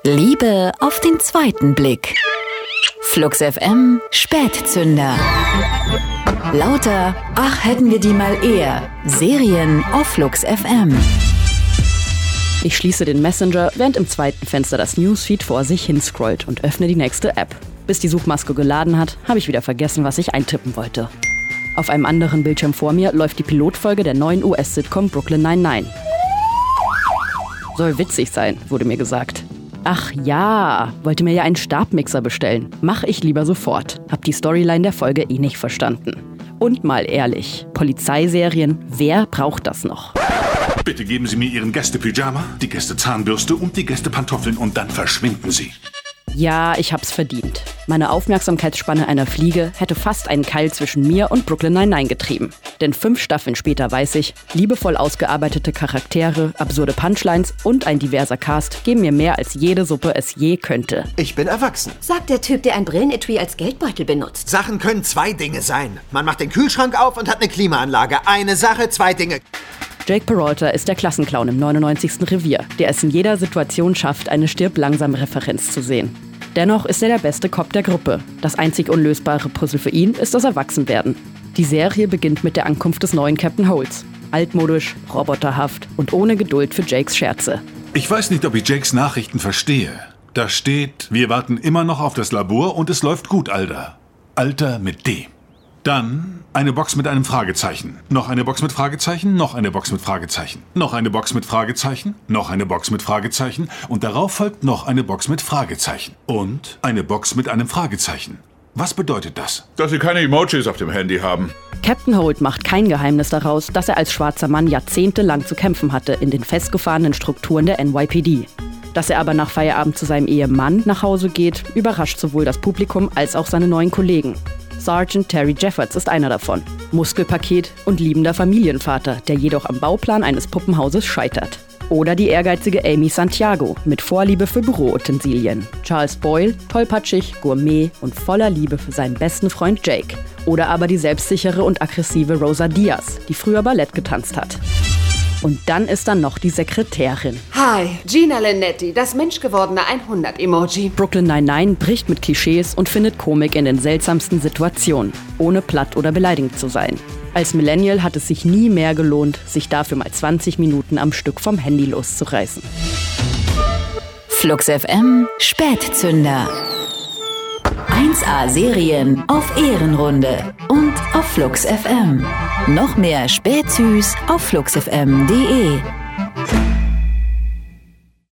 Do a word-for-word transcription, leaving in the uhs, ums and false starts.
Liebe auf den zweiten Blick. Flux F M Spätzünder. Lauter, ach hätten wir die mal eher. Serien auf Flux F M. Ich schließe den Messenger, während im zweiten Fenster das Newsfeed vor sich hinscrollt und öffne die nächste App. Bis die Suchmaske geladen hat, habe ich wieder vergessen, was ich eintippen wollte. Auf einem anderen Bildschirm vor mir läuft die Pilotfolge der neuen U S-Sitcom Brooklyn Nine-Nine. Soll witzig sein, wurde mir gesagt. Ach ja, wollte mir ja einen Stabmixer bestellen. Mach ich lieber sofort. Hab die Storyline der Folge eh nicht verstanden. Und mal ehrlich, Polizeiserien, wer braucht das noch? Bitte geben Sie mir Ihren Gästepyjama, die Gästezahnbürste und die Gästepantoffeln und dann verschwinden Sie. Ja, ich hab's verdient. Meine Aufmerksamkeitsspanne einer Fliege hätte fast einen Keil zwischen mir und Brooklyn Nine-Nine getrieben. Denn fünf Staffeln später weiß ich, liebevoll ausgearbeitete Charaktere, absurde Punchlines und ein diverser Cast geben mir mehr, als jede Suppe es je könnte. Ich bin erwachsen. Sagt der Typ, der ein Brillenetui als Geldbeutel benutzt. Sachen können zwei Dinge sein. Man macht den Kühlschrank auf und hat eine Klimaanlage. Eine Sache, zwei Dinge. Jake Peralta ist der Klassenclown im neunundneunzigsten Revier, der es in jeder Situation schafft, eine Stirb-langsam-Referenz zu sehen. Dennoch ist er der beste Cop der Gruppe. Das einzig unlösbare Puzzle für ihn ist das Erwachsenwerden. Die Serie beginnt mit der Ankunft des neuen Captain Holtz. Altmodisch, roboterhaft und ohne Geduld für Jakes Scherze. Ich weiß nicht, ob ich Jakes Nachrichten verstehe. Da steht, wir warten immer noch auf das Labor und es läuft gut, Alter. Alter mit D. Dann eine Box mit einem Fragezeichen. Noch eine Box mit Fragezeichen, noch eine Box mit Fragezeichen. Noch eine Box mit Fragezeichen, noch eine Box mit Fragezeichen. Und darauf folgt noch eine Box mit Fragezeichen. Und eine Box mit einem Fragezeichen. Was bedeutet das? Dass Sie keine Emojis auf dem Handy haben. Captain Holt macht kein Geheimnis daraus, dass er als schwarzer Mann jahrzehntelang zu kämpfen hatte in den festgefahrenen Strukturen der N Y P D. Dass er aber nach Feierabend zu seinem Ehemann nach Hause geht, überrascht sowohl das Publikum als auch seine neuen Kollegen. Sergeant Terry Jeffords ist einer davon. Muskelpaket und liebender Familienvater, der jedoch am Bauplan eines Puppenhauses scheitert. Oder die ehrgeizige Amy Santiago mit Vorliebe für Büroutensilien. Charles Boyle, tollpatschig, Gourmet und voller Liebe für seinen besten Freund Jake. Oder aber die selbstsichere und aggressive Rosa Diaz, die früher Ballett getanzt hat. Und dann ist da noch die Sekretärin. Hi, Gina Linetti, das menschgewordene hundert-Emoji. Brooklyn Nine-Nine bricht mit Klischees und findet Komik in den seltsamsten Situationen, ohne platt oder beleidigend zu sein. Als Millennial hat es sich nie mehr gelohnt, sich dafür mal zwanzig Minuten am Stück vom Handy loszureißen. Flux F M Spätzünder. eins A Serien auf Ehrenrunde und auf Flux F M. Noch mehr Spätsüß auf flux f m punkt de.